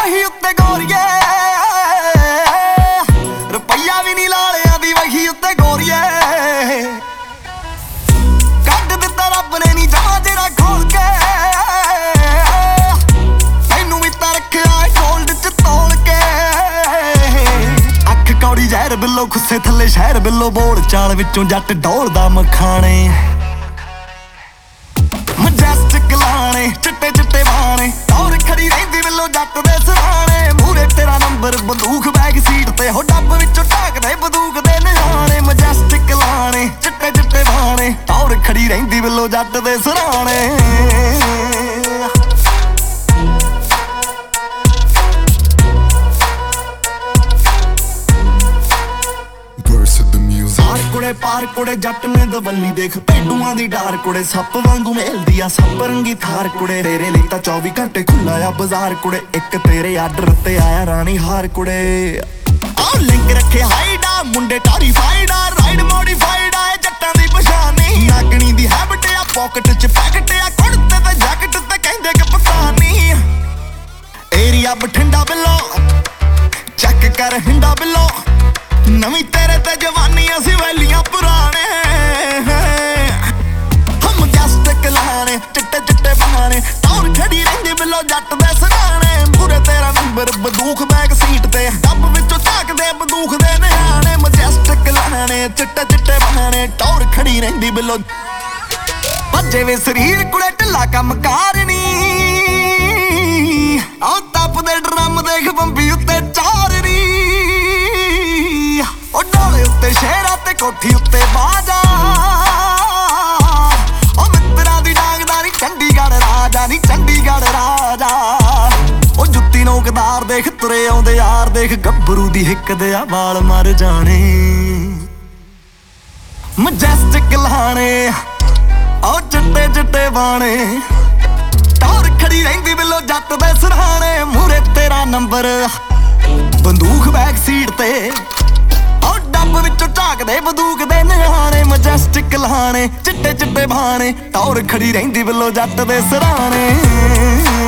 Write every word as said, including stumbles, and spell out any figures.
ਵਹੀ ਉੱਤੇ ਗੋਰੀਏ ਰੁਪਈਆ ਵੀ ਨਹੀਂ ਲਾਲਿਆਂ ਦੀ ਵਹੀ ਉੱਤੇ ਗੋਰੀਏ ਕੱਢ ਦਿੱਤਾ ਰੱਬ ਨੇ ਨੀ ਜਮਾ ਜਿਹੜਾ ਖੋਲ ਕੇ ਤੈਨੂੰ ਵੀ ਤਾਂ ਰੱਖਿਆ ਗੋਲਡ ਚ ਤੋਲ ਕੇ ਅੱਖ ਕੌੜੀ ਜ਼ਹਿਰ ਬਿੱਲੋ ਖੁੱਸੇ ਥੱਲੇ ਸ਼ਹਿਰ ਬਿੱਲੋ ਬੋਲ ਚਾਲ ਵਿੱਚੋਂ ਜੱਟ ਡੋਲਦਾ ਮਖਾਣੇ ਮਜੈਸਟਿਕ ਲਾਣੇ ਚਿੱਟੇ ਚਿੱਟੇ ਬਾਣੇ ਟੌਰ ਖੜੀ ਰਹਿੰਦੀ ਬਿੱਲੋ ਜੱਟ ਦੇ ਸਰਾਣੇ ਮੂਰੇ ਤੇਰਾ ਨੰਬਰ ਬੰਦੂਕ ਬੈਗ ਸੀਟ ਤੇ ਹੋ ਡੱਬ ਵਿੱਚੋਂ ਢਾਕਦੇ ਬੰਦੂਕ ਦੇ ਨਿਆਣੇ ਮਜੈਸਟਿਕ ਲਾਣੇ ਚਿੱਟੇ ਚਿੱਟੇ ਬਾਣੇ ਟੌਰ ਖੜੀ ਰਹਿੰਦੀ ਬਿੱਲੋ ਜੱਟ ਦੇ ਸਰਾਣੇ ਪਾਰ ਕੁੜੇ ਪਾਰ ਕੁੜੇ ਜੱਟ ਨੇ ਦਵੱਲੀ ਦੇਖ ਭੇਡੂਆਂ ਦੀ ਡਾਰ ਕੁੜੇ ਸੱਪ ਵਾਂਗੂ ਮੇਲਦੀ ਆ ਸੱਪ ਰੰਗੀ ਥਾਰ ਕੁੜੇ ਤੇਰੇ ਲਈ ਤਾਂ ਚੌਵੀ ਘੰਟੇ ਖੁੱਲਾ ਆ ਬਾਜ਼ਾਰ ਕੁੜੇ ਇੱਕ ਤੇਰੇ ਆਰਡਰ ਤੇ ਆਇਆ ਰਾਣੀ ਹਾਰ ਕੁੜੇ ਆਹ ਲਿੰਕ ਰੱਖੇ ਹਾਈਡਾ ਮੁੰਡੇ ਟਾਰੀਫਾਈਡ ਆ ਰਾਈਡ ਮੋਡੀਫਾਈਡ ਆ ਜੱਟਾਂ ਦੀ ਪਛਾਣੀ ਨਾਗਣੀ ਦੀ ਹੈਬਿਟ ਆ ਪਾਕਟ ਚ ਪੈਕਟ ਆ ਕੁੜਤੇ ਤੇ ਜੈਕਟ ਤੇ ਕਹਿੰਦੇ ਕਿ ਪਤਾਨੀ ਏਰੀਆ ਬਠਿੰਡਾ ਬਿੱਲੋ ਚੱਕ ਕਰ ਹਿੰਡਾ ਬਿੱਲੋ ਨਵੀਂ ਤੇਰੇ ਤੇ ਜਵਾਨੀ ਅਸੀਂ ਵੈਲੀਆਂ ਪੁਰਾਣੇ ਹਮ ਮਜੈਸਟਿਕ ਲਾਣੇ ਚਿੱਟੇ ਚਿੱਟੇ ਬਹਾਣੇ ਟੌਰ ਖੜੀ ਰਹਿੰਦੀ ਬਿੱਲੋ ਜੱਟ ਦੇ ਸਰਾਣੇ ਮੂਰੇ ਤੇਰਾ ਨੰਬਰ ਬੰਦੂਕ ਬੈਗ ਸੀਟ ਤੇ ਡੱਬ ਵਿੱਚੋਂ ਝਾਕਦੇ ਬੰਦੂਕ ਦੇ ਨਿਆਣੇ ਮਜੈਸਟਿਕ ਲਾਣੇ ਚਿੱਟੇ ਚਿੱਟੇ ਬਹਾਣੇ ਟੌਰ ਖੜੀ ਰਹਿੰਦੀ ਬਿੱਲੋ ਭੱਜੇ ਵੇ ਸਰੀਰ ਕੁੜੇ ਢਿੱਲਾ ਕੰਮ ਕਾਰ ਨੀ ਆਹ ਤਪਦੇ ਡਰਮ ਦੇਖ ਬੰਬੀ ਉੱਤੇ ਚਾਰ ਨੀ ਉਹ ਡੋਲੇ ਉੱਤੇ ਸ਼ਹਿਰਾਂ ਤੇ ਕੋਠੀ ਉੱਤੇ ਬਾਜਾ ਉਹ ਮਿੱਤਰਾਂ ਦੀ ਡਾਂਗਦਾ ਨੀ ਚੰਡੀਗੜ੍ਹ ਰਾਜਾ ਨੀ ਚੰਡੀਗੜ੍ਹ ਰਾਜਾ ਉਹ ਜੁੱਤੀ ਨੋਕਦਾਰ ਦੇਖ ਤੁਰੇ ਆਉਂਦੇ ਯਾਰ ਦੇਖ ਗੱਭਰੂ ਦੀ ਹਿੱਕ ਦੇ ਆ ਵਾਲ ਮਰ ਜਾਣੇ ਮਜੈਸਟਿਕ ਲਾਣੇ ਉਹ ਚਿੱਟੇ ਚਿੱਟੇ ਬਾਣੇ ਟੌਰ ਖੜੀ ਰਹਿੰਦੀ ਬਿੱਲੋ ਜੱਟ ਦੇ ਸਰਾਣੇ ਮੂਰੇ ਤੇਰਾ ਨੰਬਰ ਬੰਦੂਕ ਬੈਕ ਸੀਟ ਤੇ ਡੱਬ ਵਿੱਚੋਂ ਝਾਕਦੇ ਬੰਦੂਕ ਦੇ ਨਿਆਣੇ ਮਜੈਸਟਿਕ ਲਾਣੇ ਚਿੱਟੇ ਚਿੱਟੇ ਬਾਣੇ ਟੌਰ ਖੜੀ ਰਹਿੰਦੀ ਬਿੱਲੋ ਜੱਟ ਦੇ ਸਰਾਣੇ